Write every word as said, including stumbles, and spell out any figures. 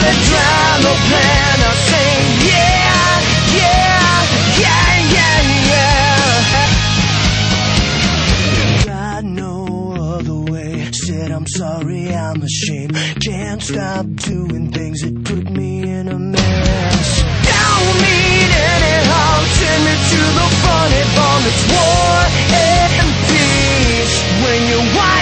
wanna drown the plan. I sing, yeah, yeah, yeah, yeah, yeah. Got no other way. Said I'm sorry, I'm ashamed. Can't stop doing things that put me in a mess. Don't need any help. Send me to the funny bone. It's war and peace when you want.